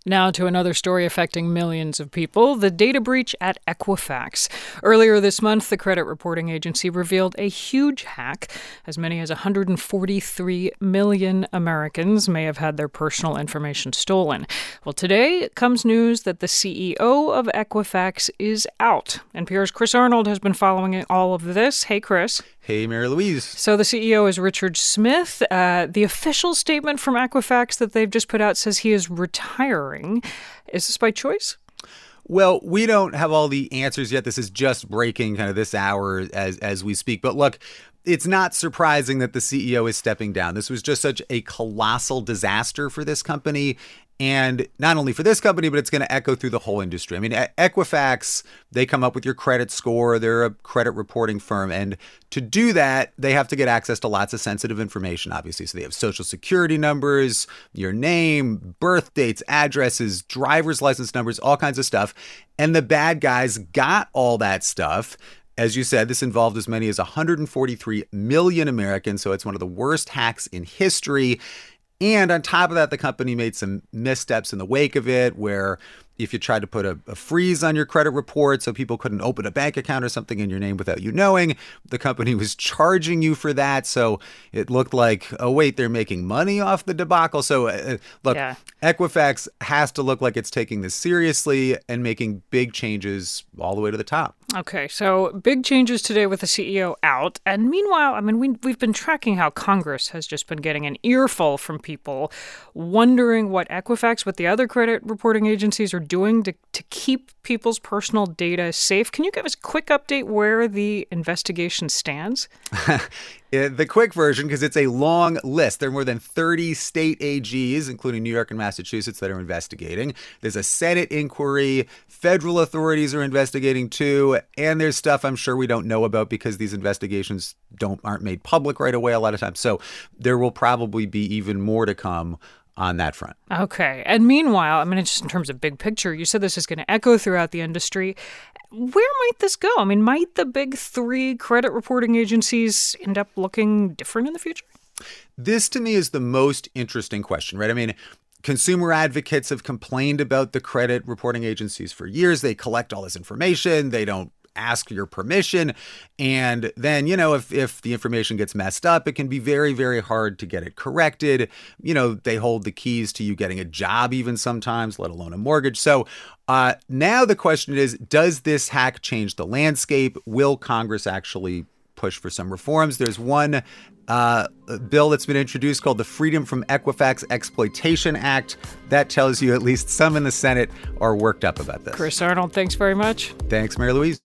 Now to another story affecting millions of people, the data breach at Equifax. Earlier this month, the credit reporting agency revealed a huge hack. As many as 143 million Americans may have had their personal information stolen. Well, today comes news that the CEO of Equifax is out. NPR's Chris Arnold has been following all of this. Hey, Chris. Hey, Mary Louise. So the CEO is Richard Smith. The official statement from Equifax that they've just put out says he is retiring. Is this by choice? Well, we don't have all the answers yet. This is just breaking kind of this hour as we speak. But look, it's not surprising that the CEO is stepping down. This was just such a colossal disaster for this company. And not only for this company, but it's going to echo through the whole industry. I mean, Equifax, they come up with your credit score. They're a credit reporting firm. And to do that, they have to get access to lots of sensitive information, obviously. So they have social security numbers, your name, birth dates, addresses, driver's license numbers, all kinds of stuff. And the bad guys got all that stuff. As you said, this involved as many as 143 million Americans. So it's one of the worst hacks in history. And on top of that, the company made some missteps in the wake of it, where if you tried to put a freeze on your credit report so people couldn't open a bank account or something in your name without you knowing, the company was charging you for that. So it looked like, oh, wait, they're making money off the debacle. So look, yeah. Equifax has to look like it's taking this seriously and making big changes all the way to the top. Okay, so big changes today with the CEO out. And meanwhile, I mean, we've been tracking how Congress has just been getting an earful from people wondering what Equifax, what the other credit reporting agencies are doing to keep people's personal data safe. Can you give us a quick update where the investigation stands? The quick version, because it's a long list. There are more than 30 state AGs, including New York and Massachusetts, that are investigating. There's a Senate inquiry. Federal authorities are investigating, too. And there's stuff I'm sure we don't know about because these investigations aren't made public right away a lot of times. So there will probably be even more to come on that front. Okay. And meanwhile, I mean, just in terms of big picture, you said this is going to echo throughout the industry. Where might this go? I mean, might the big three credit reporting agencies end up looking different in the future? This, to me, is the most interesting question, right? I mean, consumer advocates have complained about the credit reporting agencies for years. They collect all this information. They don't ask your permission. And then, if the information gets messed up, it can be very, very hard to get it corrected. They hold the keys to you getting a job even sometimes, let alone a mortgage. So now the question is, does this hack change the landscape? Will Congress actually push for some reforms? There's one bill that's been introduced called the Freedom from Equifax Exploitation Act. That tells you at least some in the Senate are worked up about this. Chris Arnold, thanks very much. Thanks, Mary Louise.